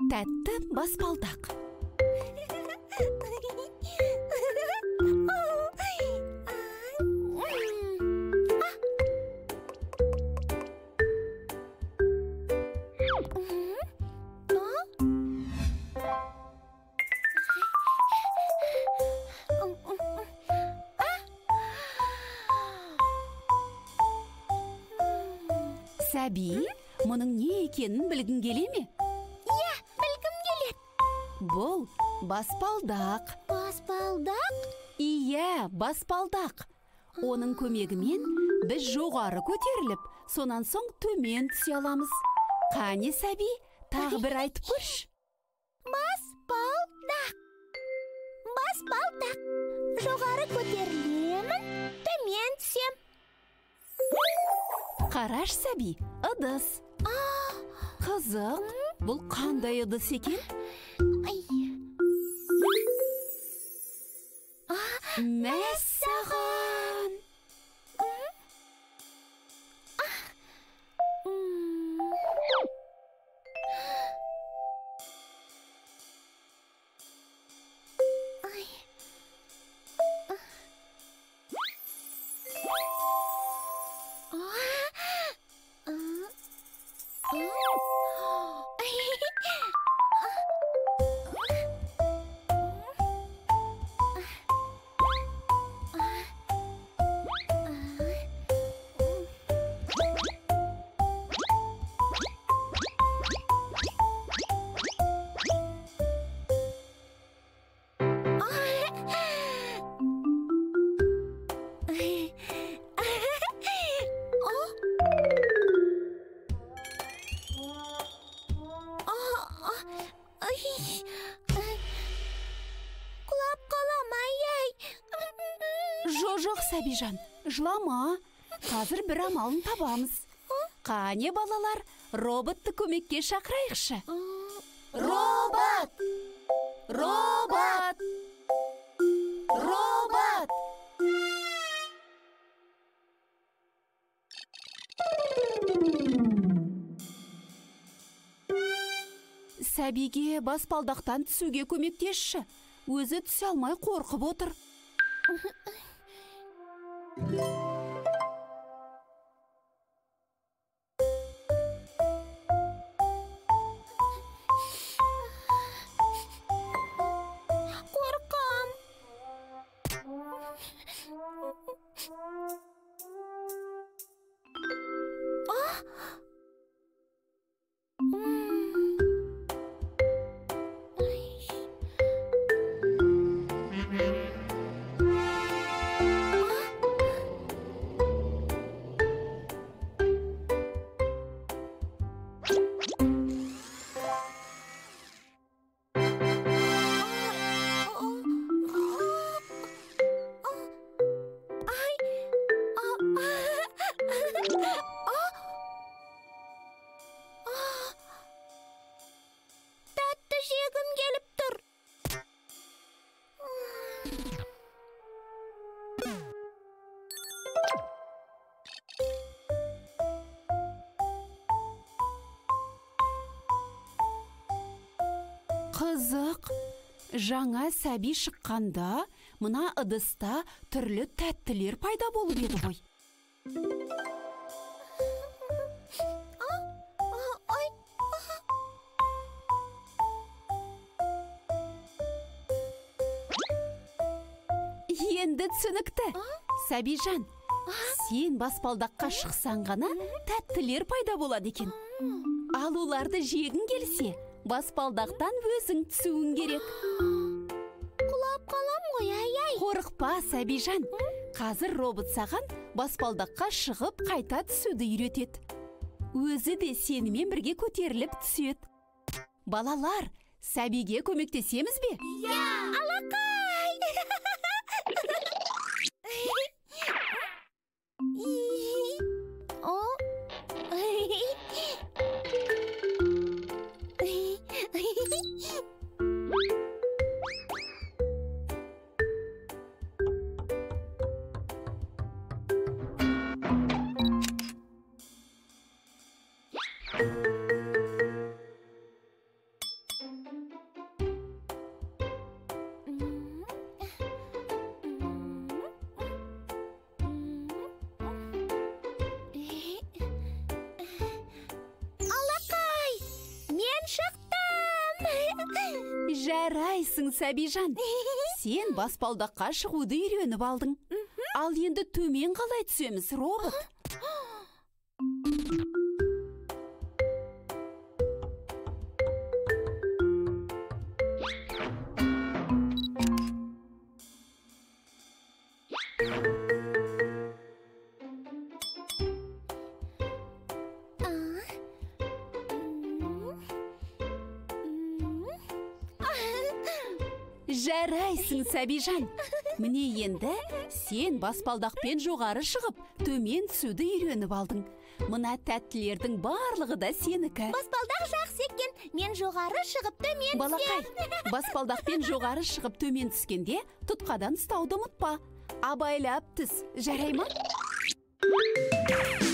Тәтті баспалдақ. Сәби, мұның не екенін білгің келе ме? Иә, білгім келеді. Бұл баспалдақ. Баспалдақ? Иә, баспалдақ. Оның көмегімен біз жоғары көтеріліп, сонан соң төмен түсе аламыз. Қане, Сәби, тағы бір айтып көрші. Баспалдақ. Баспалдақ. Жоғары көтерілемін, төмен түсем. Қараш, Сәби, ыдыс. Қызық, бұл қандай ыдыс екен? Мәссаған! Құлап қалам, ай-ай. Жоқ, Сәбижан, жылама. Қазір бір амалын табамыз. Қане, балалар, роботты көмекке шақырайықшы. Робот! Робот! Робот! Сәбиге баспалдақтан түсуге көмектесші. Өзі түсе алмай қорқып отыр. Қорқам. Тәтті жегім келіп тұр. Қызық, жаңа Сәби шыққанда, мына ыдыста түрлі тәттілер пайда болып еді ғой. Енді түсінікті. Сәбижан, сен баспалдаққа шықсаң ғана тәттілер пайда болады екен. Ал оларды жегің келсе, баспалдақтан өзің түсуің керек. Құлап қалам ғой, ай-ай. Қорықпа, Сәбижан. Қазір робот саған баспалдаққа шығып қайта түсуді үйретеді. Өзі де сенімен бірге көтеріліп түседі. Балалар, Сәбиге көмектесеміз бе? Иә, алақай. Жарайсың, Сәбижан. Сен баспалдаққа шығуды үйреніп алдың. Ал енді төмен қалай түсеміз, робот? Жарайсың, Сәбижан. Міне енді сен баспалдақпен жоғары шығып, төмен түсуді үйреніп алдың. Мына тәттілердің барлығы да сенікі. Баспалдақ жақсы екен. Мен жоғары шығып төмен түсем. Балақай, баспалдақпен жоғары шығып төмен түскенде тұтқадан ұстауды ұмытпа. Абайлап түс, жарай ма?